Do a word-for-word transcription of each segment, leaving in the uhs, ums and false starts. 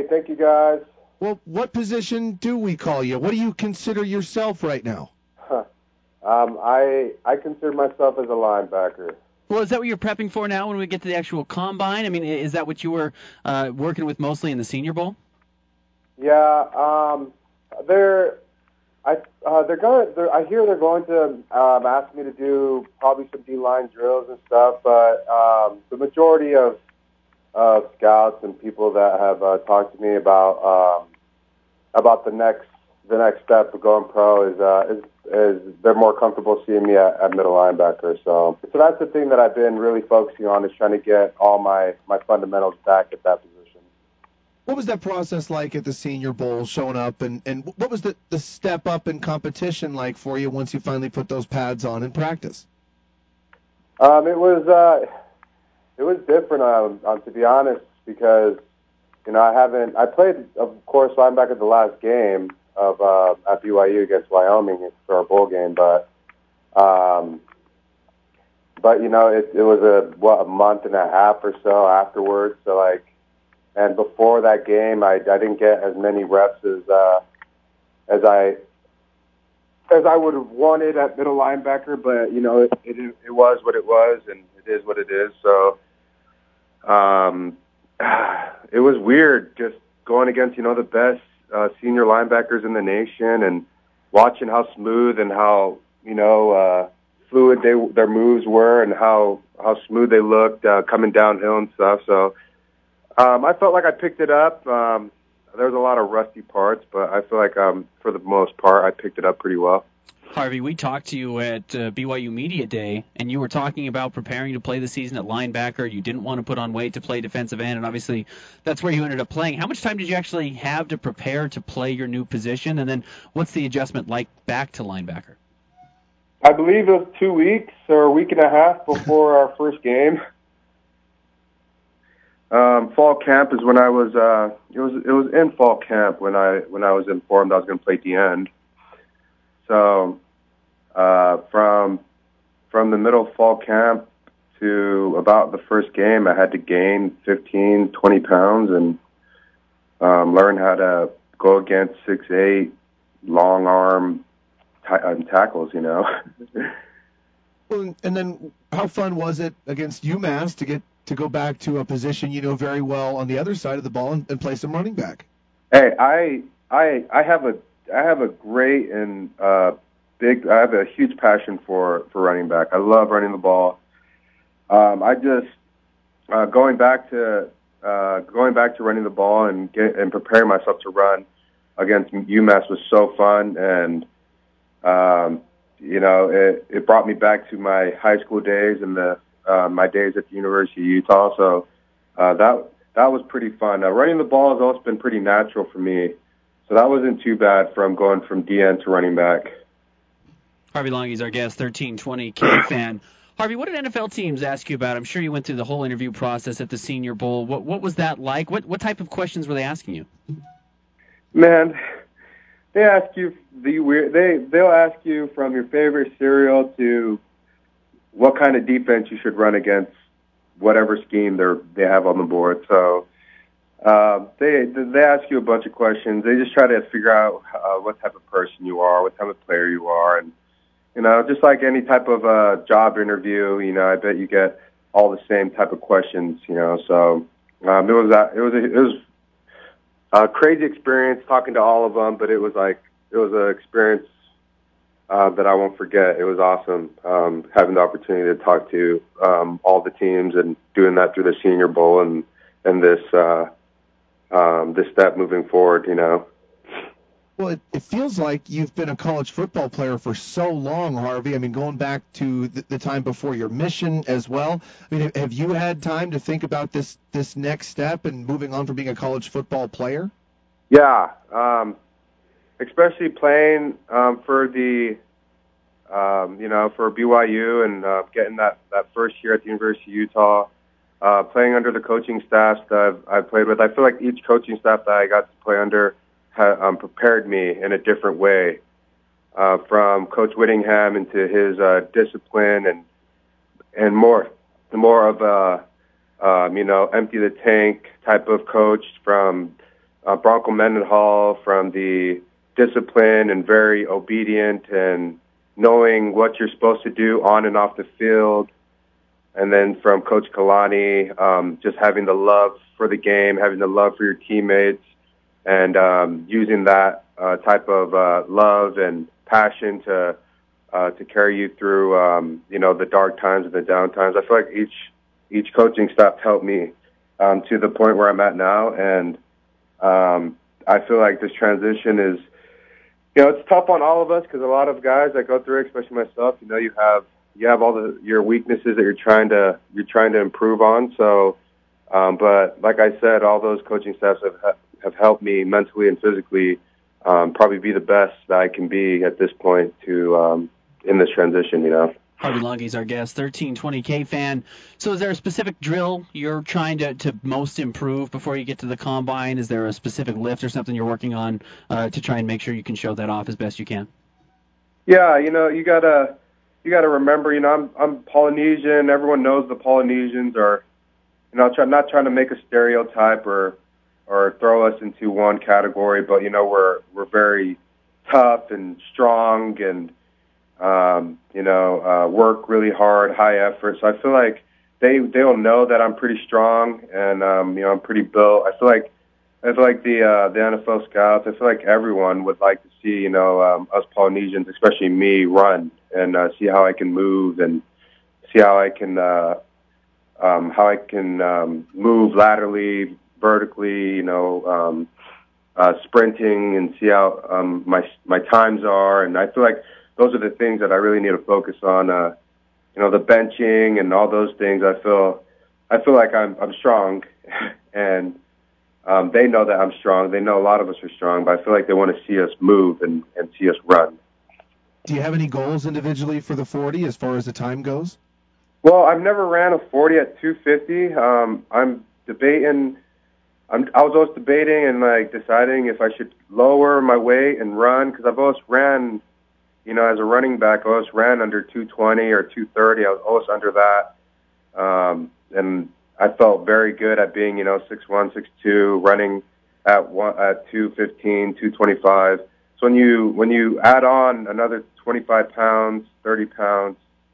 Thank you, guys. Well, what position do we call you? What do you consider yourself right now? Huh. Um, I I consider myself as a linebacker. Well, is that what you're prepping for now when we get to the actual combine? I mean, is that what you were uh, working with mostly in the Senior Bowl? Yeah, um, they're I uh, they're going. They're, I hear they're going to um, ask me to do probably some D-line drills and stuff, but um, the majority of uh, scouts and people that have uh, talked to me about um, about the next the next step of going pro is uh, is is they're more comfortable seeing me at, at middle linebacker. So so that's the thing that I've been really focusing on, is trying to get all my, my fundamentals back at that position. What was that process like at the Senior Bowl, showing up, and, and what was the, the step up in competition like for you once you finally put those pads on in practice? Um, it was uh, it was different, um, um, to be honest, because you know I haven't I played, of course, linebacker the last game of uh, at B Y U against Wyoming for our bowl game, but um, but you know it it was a what a month and a half or so afterwards, so like. And before that game, I, I didn't get as many reps as uh, as I as I would have wanted at middle linebacker. But you know, it, it it was what it was, and it is what it is. So, um, it was weird just going against you know the best uh, senior linebackers in the nation, and watching how smooth and how you know uh, fluid they their moves were, and how how smooth they looked uh, coming downhill and stuff. So. Um, I felt like I picked it up. Um, there was a lot of rusty parts, but I feel like um, for the most part, I picked it up pretty well. Harvey, we talked to you at uh, B Y U Media Day, and you were talking about preparing to play the season at linebacker. You didn't want to put on weight to play defensive end, and obviously that's where you ended up playing. How much time did you actually have to prepare to play your new position, and then what's the adjustment like back to linebacker? I believe it was two weeks or a week and a half before our first game. Um, fall camp is when I was. Uh, it was. It was in fall camp when I when I was informed I was going to play D end. So uh, from from the middle of fall camp to about the first game, I had to gain fifteen, twenty pounds and um, learn how to go against six eight long arm t- um, tackles. You know. Well, and then how fun was it against UMass to get to go back to a position you know very well on the other side of the ball and, and play some running back? Hey, I I I have a I have a great and uh, big I have a huge passion for, for running back. I love running the ball. Um, I just uh, going back to uh, going back to running the ball and get, and preparing myself to run against UMass was so fun, and um, you know it, it brought me back to my high school days and the uh, my days at the University of Utah. So uh, that that was pretty fun. Uh, running the ball has always been pretty natural for me, so that wasn't too bad from going from D N to running back. Harvey Longy's our guest, thirteen twenty K fan. Harvey, what did N F L teams ask you about? I'm sure you went through the whole interview process at the Senior Bowl. What what was that like? What what type of questions were they asking you? Man, they ask you the weird. They they'll ask you from your favorite cereal to what kind of defense you should run against whatever scheme they they have on the board. So uh, they they ask you a bunch of questions. They just try to figure out uh, what type of person you are, what type of player you are, and you know, just like any type of uh, job interview, you know, I bet you get all the same type of questions. You know, so um, it was uh, it was a, it was a crazy experience talking to all of them, but it was like it was an experience uh, that I won't forget. It was awesome um, having the opportunity to talk to um, all the teams and doing that through the Senior Bowl and and this uh, um, this step moving forward. You know. Well, it, it feels like you've been a college football player for so long, Harvey. I mean, going back to the, the time before your mission as well. I mean, have you had time to think about this this next step and moving on from being a college football player? Yeah, um, especially playing um, for the, um, you know, for B Y U and uh, getting that, that first year at the University of Utah, uh, playing under the coaching staffs that I've, I've played with. I feel like each coaching staff that I got to play under ha, um, prepared me in a different way, uh, from Coach Whittingham into his uh, discipline and and more, more of a, um, you know, empty the tank type of coach, from uh, Bronco Mendenhall, from the discipline and very obedient and knowing what you're supposed to do on and off the field. And then from Coach Kalani, um, just having the love for the game, having the love for your teammates, and um, using that uh, type of uh, love and passion to uh, to carry you through, um, you know, the dark times and the down times. I feel like each each coaching staff helped me um, to the point where I'm at now, and um, I feel like this transition is, you know, it's tough on all of us because a lot of guys that go through it, especially myself, you know, you have you have all the your weaknesses that you're trying to you're trying to improve on. So, um, but like I said, all those coaching staffs have have helped me mentally and physically um, probably be the best that I can be at this point to um, in this transition. You know. Harvey Langi's our guest, thirteen twenty K fan. So is there a specific drill you're trying to, to most improve before you get to the combine? Is there a specific lift or something you're working on uh, to try and make sure you can show that off as best you can? Yeah, you know, you gotta you gotta remember, you know, I'm I'm Polynesian. Everyone knows the Polynesians are, you know, I'm not trying to make a stereotype or or throw us into one category, but you know, we're we're very tough and strong and Um, you know, uh, work really hard, high effort. So I feel like they they'll know that I'm pretty strong and um, you know, I'm pretty built. I feel like I feel like the uh, the N F L scouts. I feel like everyone would like to see, you know, um, us Polynesians, especially me, run and uh, see how I can move and see how I can uh, um, how I can um, move laterally, vertically, you know, um, uh, sprinting, and see how um, my my times are. And I feel like those are the things that I really need to focus on. Uh, you know, the benching and all those things. I feel, I feel like I'm, I'm strong, and um, they know that I'm strong. They know a lot of us are strong, but I feel like they want to see us move and, and see us run. Do you have any goals individually for the forty as far as the time goes? Well, I've never ran a forty at two fifty. Um, I'm debating. I'm, I was always debating and like deciding if I should lower my weight and run, because I've always ran. You know, as a running back, I always ran under two twenty or two thirty. I was always under that. Um, and I felt very good at being, you know, six one, six two, running at one, at two fifteen, two twenty-five. So when you, when you add on another twenty-five pounds, thirty pounds,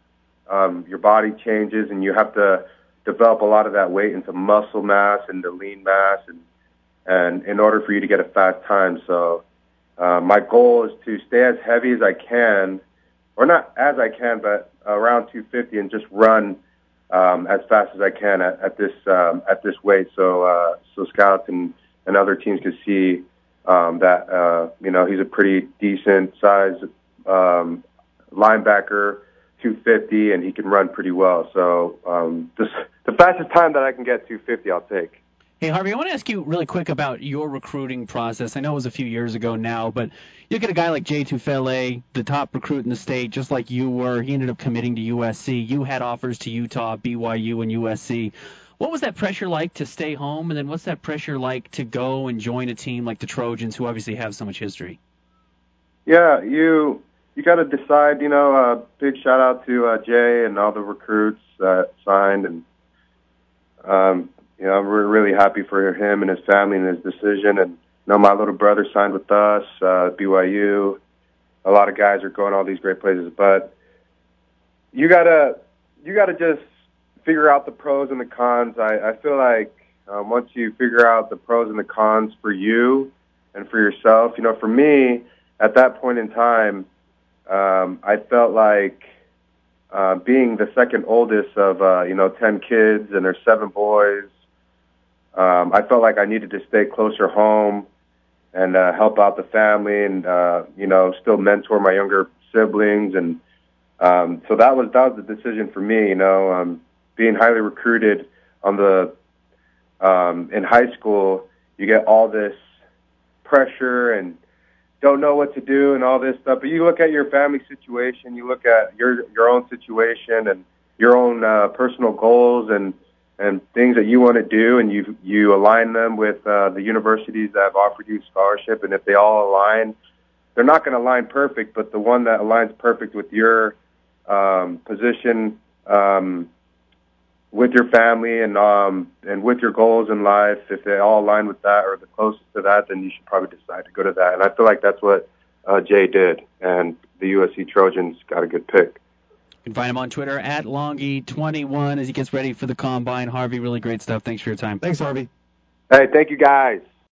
um, your body changes and you have to develop a lot of that weight into muscle mass and the lean mass, and, and in order for you to get a fast time. So, Uh, my goal is to stay as heavy as I can, or not as I can, but around two fifty, and just run um, as fast as I can at, at this um, at this weight, so uh, so scouts and, and other teams can see um, that uh, you know, he's a pretty decent size um, linebacker, two fifty, and he can run pretty well. So um, just the fastest time that I can get two fifty, I'll take. Hey, Harvey, I want to ask you really quick about your recruiting process. I know it was a few years ago now, but you look at a guy like Jay Tufele, the top recruit in the state, just like you were. He ended up committing to U S C. You had offers to Utah, B Y U, and U S C. What was that pressure like to stay home, and then what's that pressure like to go and join a team like the Trojans, who obviously have so much history? Yeah, you you got to decide. You know, uh, big shout out to uh, Jay and all the recruits that signed, and um, you know, I'm really happy for him and his family and his decision. And you know, my little brother signed with us, uh, B Y U. A lot of guys are going all these great places, but you gotta you gotta just figure out the pros and the cons. I, I feel like um, once you figure out the pros and the cons for you and for yourself, you know, for me at that point in time, um, I felt like uh, being the second oldest of uh, you know ten kids, and there's seven boys. Um, I felt like I needed to stay closer home and uh, help out the family, and uh, you know, still mentor my younger siblings, and um, so that was that was the decision for me. You know, um, being highly recruited on the um, in high school, you get all this pressure and don't know what to do and all this stuff. But you look at your family situation, you look at your your own situation and your own uh, personal goals and and things that you want to do, and you you align them with uh, the universities that have offered you scholarship, and if they all align, they're not going to align perfect, but the one that aligns perfect with your um, position, um, with your family and um and with your goals in life, if they all align with that or the closest to that, then you should probably decide to go to that. And I feel like that's what uh, Jay did, and the U S C Trojans got a good pick. You can find him on Twitter at Longy twenty-one as he gets ready for the Combine. Harvey, really great stuff. Thanks for your time. Thanks, Harvey. Hey, thank you guys.